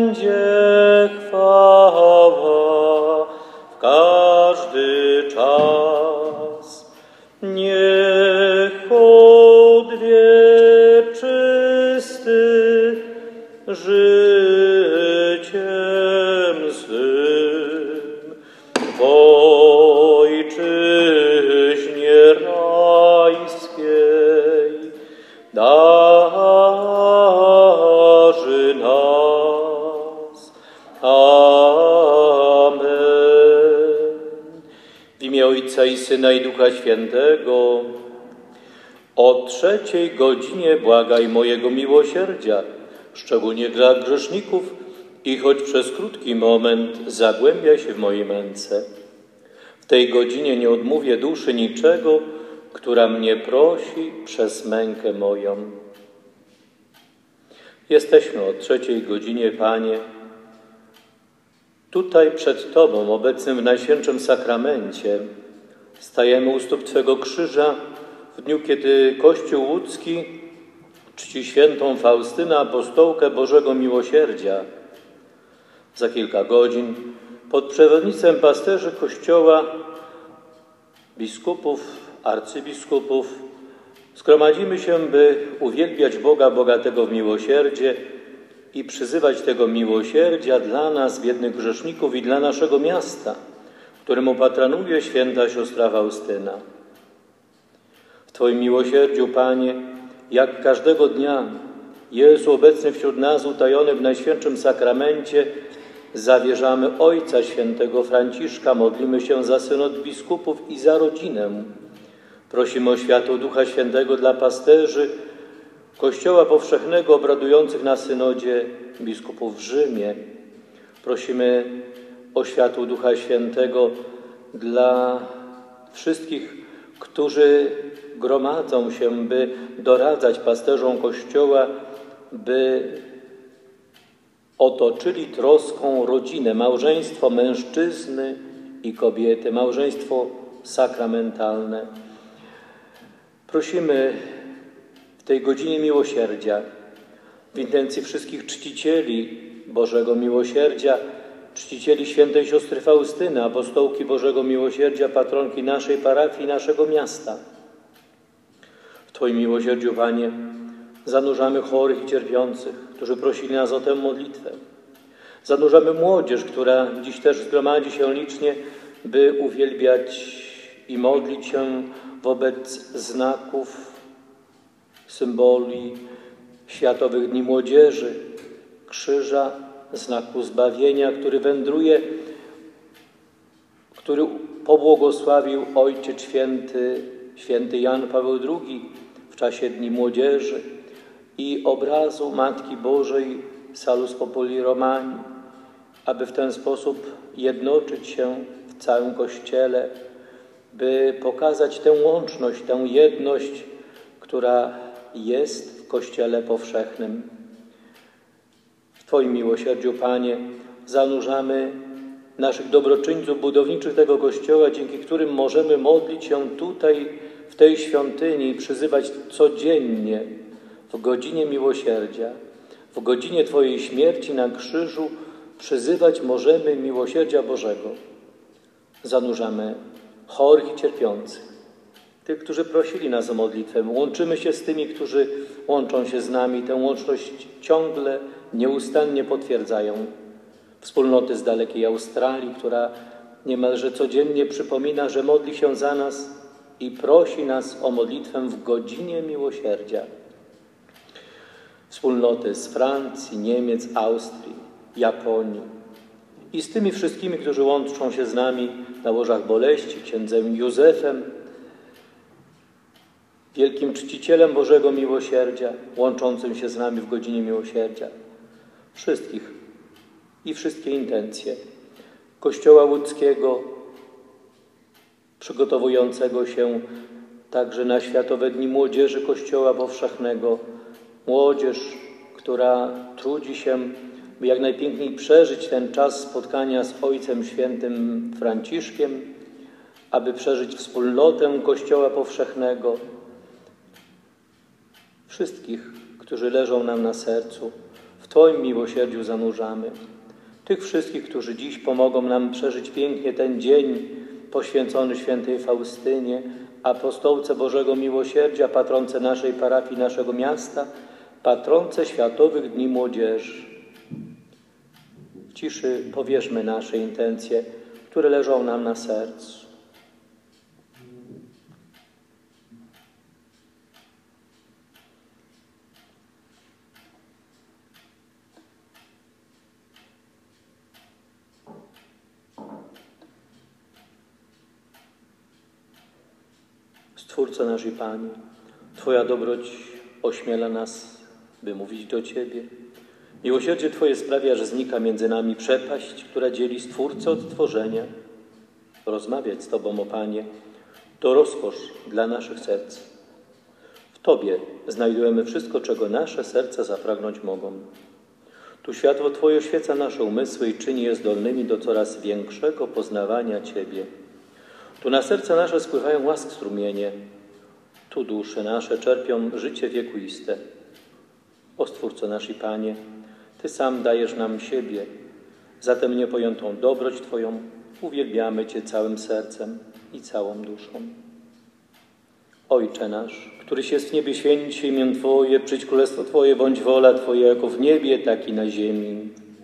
będzie chwała w każdy czas. Niech odwieczysty życiem swym w ojczyźnie rajskiej darzy nas. Amen. W imię Ojca i Syna i Ducha Świętego. O 3:00 godzinie błagaj mojego miłosierdzia, szczególnie dla grzeszników, i choć przez krótki moment zagłębia się w mojej męce. W tej godzinie nie odmówię duszy niczego, która mnie prosi przez mękę moją. Jesteśmy o 3:00 godzinie, Panie, tutaj przed Tobą, obecnym w Najświętszym Sakramencie. Stajemy u stóp Twego krzyża w dniu, kiedy Kościół łódzki czci świętą Faustynę, apostołkę Bożego Miłosierdzia. Za kilka godzin pod przewodnictwem pasterzy Kościoła, biskupów, arcybiskupów, zgromadzimy się, by uwielbiać Boga bogatego w miłosierdzie i przyzywać tego miłosierdzia dla nas, biednych grzeszników, i dla naszego miasta, któremu patronuje święta siostra Faustyna. W Twoim miłosierdziu, Panie, jak każdego dnia Jezu obecny wśród nas, utajony w Najświętszym Sakramencie, zawierzamy Ojca Świętego Franciszka, modlimy się za synod biskupów i za rodzinę. Prosimy o światło Ducha Świętego dla pasterzy Kościoła Powszechnego obradujących na synodzie biskupów w Rzymie. Prosimy o światło Ducha Świętego dla wszystkich, którzy gromadzą się, by doradzać pasterzom Kościoła, by otoczyli troską rodzinę, małżeństwo mężczyzny i kobiety, małżeństwo sakramentalne. Prosimy w tej godzinie miłosierdzia, w intencji wszystkich czcicieli Bożego Miłosierdzia, czcicieli świętej siostry Faustyny, apostołki Bożego Miłosierdzia, patronki naszej parafii, naszego miasta. W Twoim miłosierdziu, Panie, zanurzamy chorych i cierpiących, którzy prosili nas o tę modlitwę. Zanurzamy młodzież, która dziś też zgromadzi się licznie, by uwielbiać i modlić się wobec znaków, symboli Światowych Dni Młodzieży, krzyża, znaku zbawienia, który wędruje, który pobłogosławił Ojciec święty Jan Paweł II w czasie Dni Młodzieży, i obrazu Matki Bożej Salus Populi Romani, aby w ten sposób jednoczyć się w całym Kościele, by pokazać tę łączność, tę jedność, która jest w Kościele powszechnym. W Twoim miłosierdziu, Panie, zanurzamy naszych dobroczyńców budowniczych tego Kościoła, dzięki którym możemy modlić się tutaj, w tej świątyni, i przyzywać codziennie w godzinie miłosierdzia, w godzinie Twojej śmierci na krzyżu, przyzywać możemy miłosierdzia Bożego. Zanurzamy chorych i cierpiących, tych, którzy prosili nas o modlitwę. Łączymy się z tymi, którzy łączą się z nami. Tę łączność ciągle, nieustannie potwierdzają. Wspólnoty z dalekiej Australii, która niemalże codziennie przypomina, że modli się za nas i prosi nas o modlitwę w godzinie miłosierdzia. Wspólnoty z Francji, Niemiec, Austrii, Japonii i z tymi wszystkimi, którzy łączą się z nami na łożach boleści, księdzem Józefem, wielkim czcicielem Bożego Miłosierdzia, łączącym się z nami w godzinie miłosierdzia. Wszystkich i wszystkie intencje Kościoła łódzkiego, przygotowującego się także na Światowe Dni Młodzieży Kościoła Powszechnego. Młodzież, która trudzi się, by jak najpiękniej przeżyć ten czas spotkania z Ojcem Świętym Franciszkiem, aby przeżyć wspólnotę Kościoła Powszechnego. Wszystkich, którzy leżą nam na sercu w Twoim miłosierdziu zanurzamy. Tych wszystkich, którzy dziś pomogą nam przeżyć pięknie ten dzień poświęcony świętej Faustynie, apostołce Bożego Miłosierdzia, patronce naszej parafii, naszego miasta, patronce Światowych Dni Młodzieży. W ciszy powierzmy nasze intencje, które leżą nam na sercu. Stwórco nasz i Panie, Twoja dobroć ośmiela nas, by mówić do Ciebie. Miłosierdzie Twoje sprawia, że znika między nami przepaść, która dzieli Stwórcę od tworzenia. Rozmawiać z Tobą, o Panie, to rozkosz dla naszych serc. W Tobie znajdujemy wszystko, czego nasze serca zapragnąć mogą. Tu światło Twoje oświeca nasze umysły i czyni je zdolnymi do coraz większego poznawania Ciebie. Tu na serca nasze spływają łask strumienie, tu dusze nasze czerpią życie wiekuiste. O Stwórco nasz i Panie, Ty sam dajesz nam siebie, zatem niepojętą dobroć Twoją uwielbiamy Cię całym sercem i całą duszą. Ojcze nasz, któryś jest w niebie, święć się imię Twoje, przyjdź królestwo Twoje, bądź wola Twoja jako w niebie, tak i na ziemi.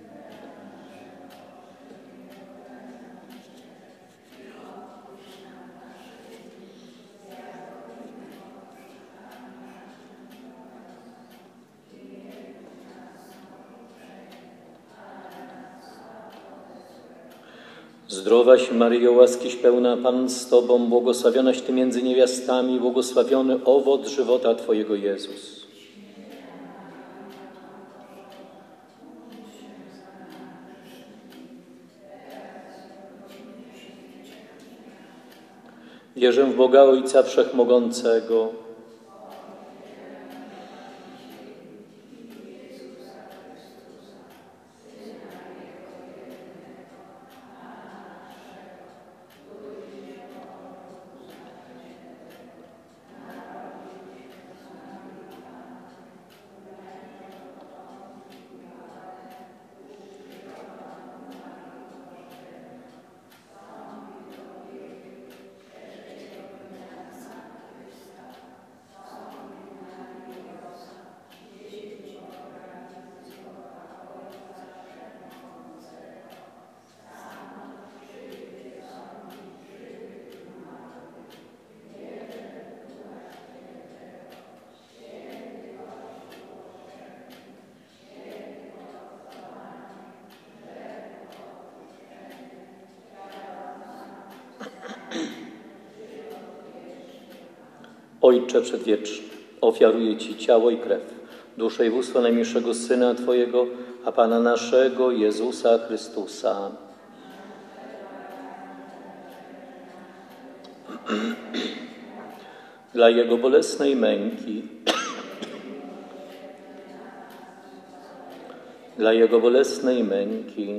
Zdrowaś Maryjo, łaskiś pełna, Pan z Tobą, błogosławionaś Ty między niewiastami, błogosławiony owoc żywota Twojego Jezus. Wierzę w Boga Ojca Wszechmogącego, Ojcze Przedwieczny, ofiaruję Ci ciało i krew, duszę i bóstwo najmilszego Syna Twojego, a Pana naszego Jezusa Chrystusa. Dla Jego bolesnej męki, dla Jego bolesnej męki,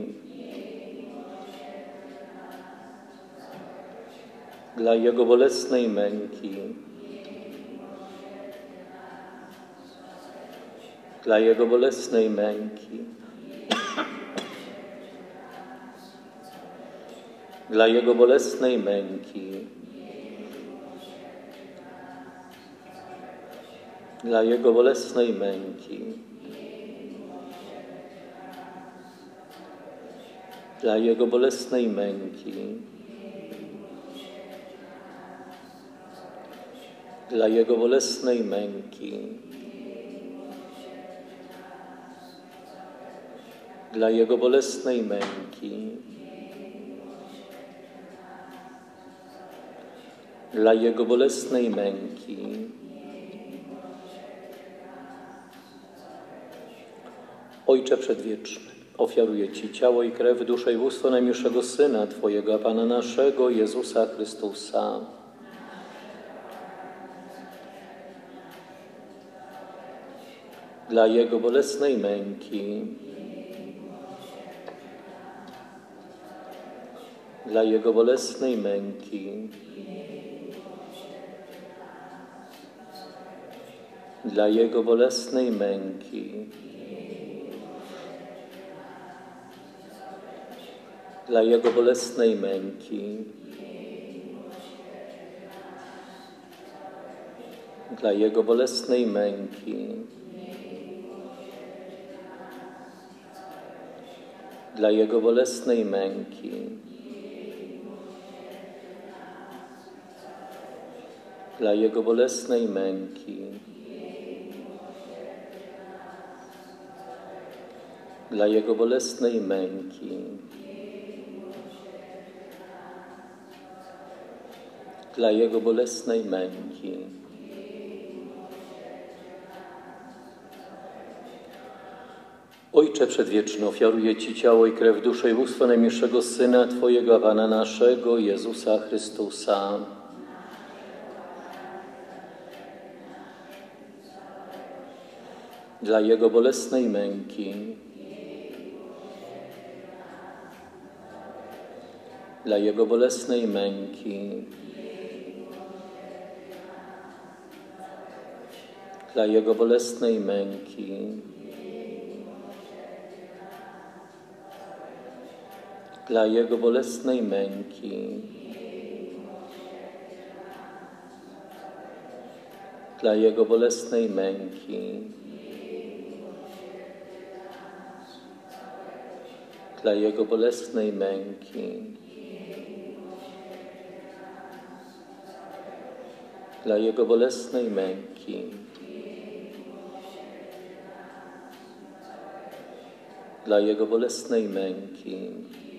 dla Jego bolesnej męki, dla Jego bolesnej męki, dla Jego bolesnej męki, dla Jego bolesnej męki, dla Jego bolesnej męki, dla Jego bolesnej męki, dla Jego bolesnej męki, dla Jego bolesnej męki. Ojcze Przedwieczny, ofiaruję Ci ciało i krew, duszę i bóstwo najmilszego Syna Twojego, a Pana naszego Jezusa Chrystusa. Dla Jego bolesnej męki, dla Jego bolesnej męki, dla Jego bolesnej męki, dla Jego bolesnej męki, dla Jego bolesnej męki, dla Jego bolesnej męki, dla Jego bolesnej męki, dla Jego bolesnej męki, dla Jego bolesnej męki. Ojcze Przedwieczny, ofiaruję Ci ciało i krew, duszę i bóstwo najmilszego Syna Twojego, a Pana naszego, Jezusa Chrystusa. Dla Jego bolesnej męki, dla Jego bolesnej męki, dla Jego bolesnej męki, dla Jego bolesnej męki, dla Jego bolesnej męki, dla Jego bolesnej męki, dla Jego bolesnej męki, dla Jego bolesnej męki,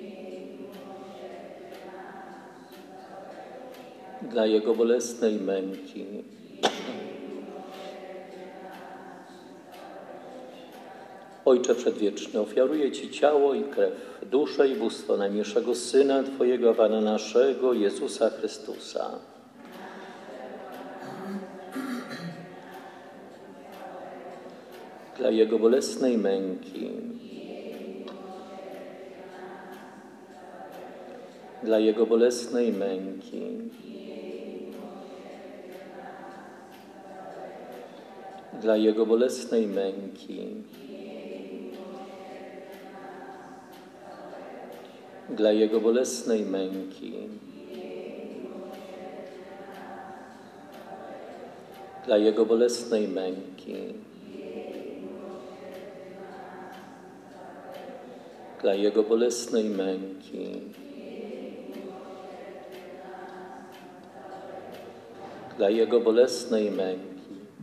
dla Jego bolesnej męki. Ojcze Przedwieczny, ofiaruję Ci ciało i krew, duszę i bóstwo najmilszego Syna Twojego, Pana naszego, Jezusa Chrystusa. Dla Jego bolesnej męki, dla Jego bolesnej męki, dla Jego bolesnej męki, dla Jego bolesnej męki, dla Jego bolesnej męki, dla Jego bolesnej męki, dla Jego bolesnej męki,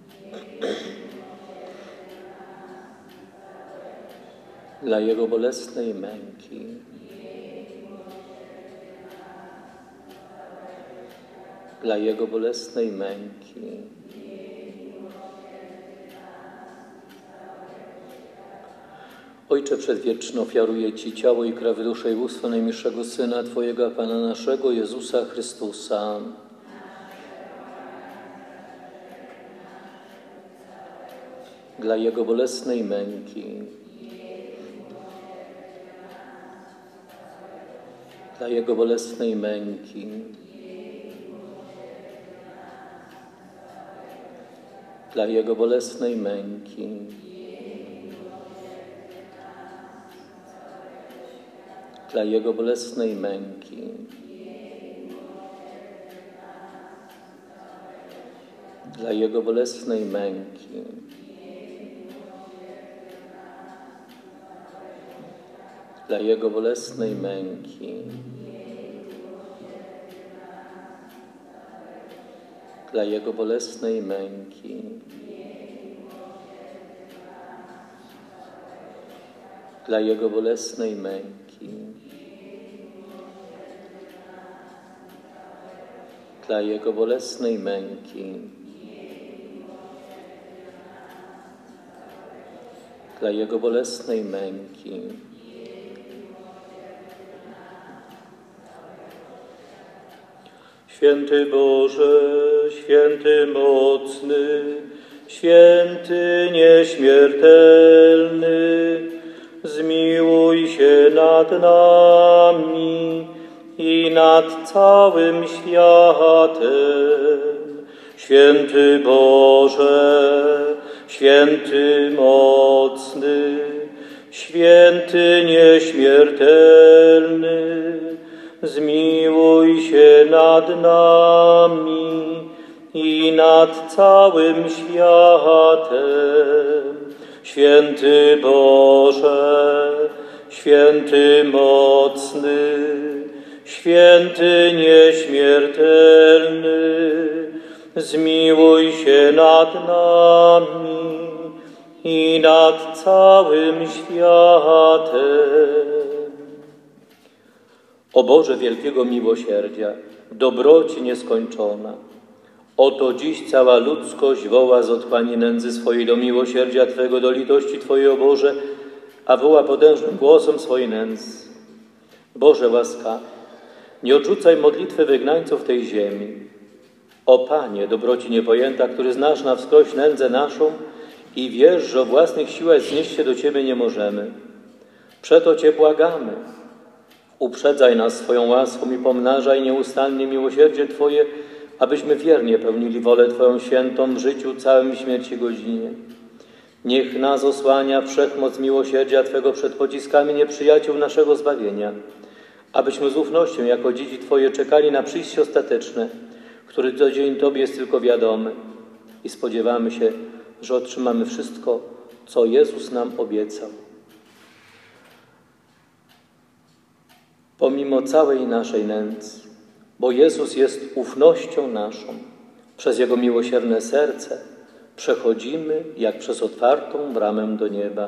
dla Jego bolesnej męki, dla Jego bolesnej męki. Ojcze Przedwieczny, ofiaruję Ci ciało i krew, duszę i bóstwo najmilszego Syna Twojego, a Pana naszego, Jezusa Chrystusa. Dla Jego bolesnej męki, dla Jego bolesnej męki, dla Jego bolesnej męki, dla Jego bolesnej męki, dla Jego bolesnej męki, dla Jego bolesnej męki, dla Jego bolesnej męki, dla Jego bolesnej męki, dla Jego bolesnej męki, dla Jego bolesnej męki. Święty Boże, święty mocny, święty nieśmiertelny, zmiłuj się nad nami i nad całym światem. Święty Boże, święty mocny, święty Święty nieśmiertelny, zmiłuj się nad nami i nad całym światem. Święty Boże, święty mocny, święty nieśmiertelny, zmiłuj się nad nami i nad całym światem. O Boże wielkiego miłosierdzia, dobroci nieskończona, oto dziś cała ludzkość woła z otchłani nędzy swojej do miłosierdzia Twego, do litości Twojej, o Boże, a woła potężnym głosem swojej nędzy. Boże łaskawy, nie odrzucaj modlitwy wygnańców tej ziemi. O Panie, dobroci niepojęta, który znasz na wskroś nędzę naszą i wiesz, że o własnych siłach znieść się do Ciebie nie możemy. Przeto Cię błagamy. Uprzedzaj nas swoją łaską i pomnażaj nieustannie miłosierdzie Twoje, abyśmy wiernie pełnili wolę Twoją świętą w życiu całym i śmierci godzinie. Niech nas osłania wszechmoc miłosierdzia Twego przed pociskami nieprzyjaciół naszego zbawienia, abyśmy z ufnością jako dzieci Twoje czekali na przyjście ostateczne, który co dzień Tobie jest tylko wiadomy i spodziewamy się, że otrzymamy wszystko, co Jezus nam obiecał. Pomimo całej naszej nędzy, bo Jezus jest ufnością naszą, przez Jego miłosierne serce przechodzimy jak przez otwartą bramę do nieba.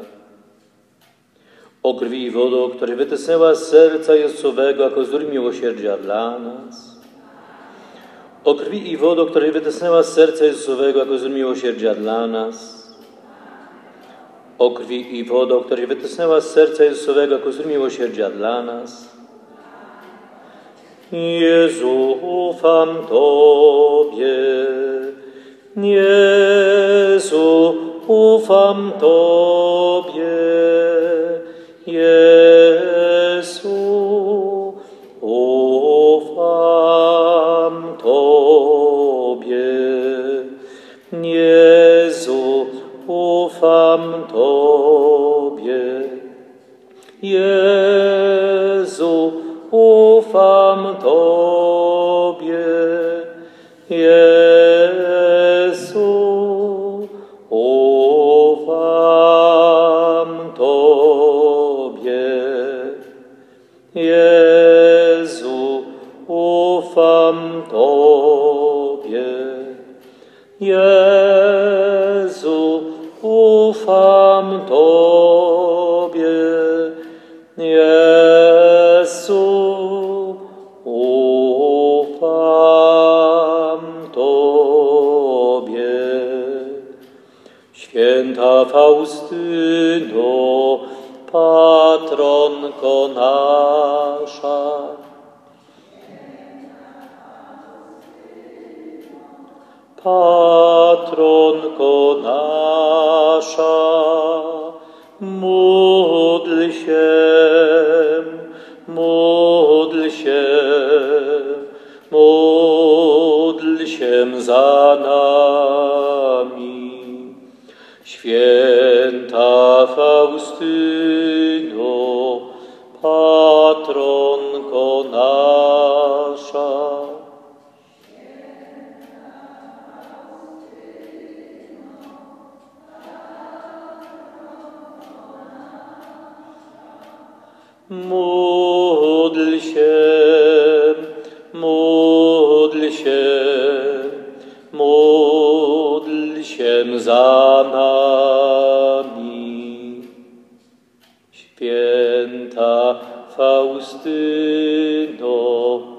O krwi i wodo, której wytysnęła z serca Jezusowego jako wzór miłosierdzia dla nas. O krwi i wodo, której wytysnęła z serca Jezusowego jako wzór miłosierdzia dla nas. O krwi i wodo, której wytysnęła z serca Jezusowego jako wzór miłosierdzia dla nas. Jezu, ufam Tobie. Jezu, ufam Tobie. Jezu, ufam Tobie. Jezu, ufam Tobie. Jezu, ufam Tobie. Jezu, ufam Tobie. Jezu, ufam Tobie. Jezu, ufam Tobie. Jezu, ufam Tobie. Święta Faustyno, patronko nasza, patronko nasza, módl się, módl się, módl się za nami. Święta Faustyno, patronko nasza. Módl się, módl się, módl się za nami. Święta Faustyno,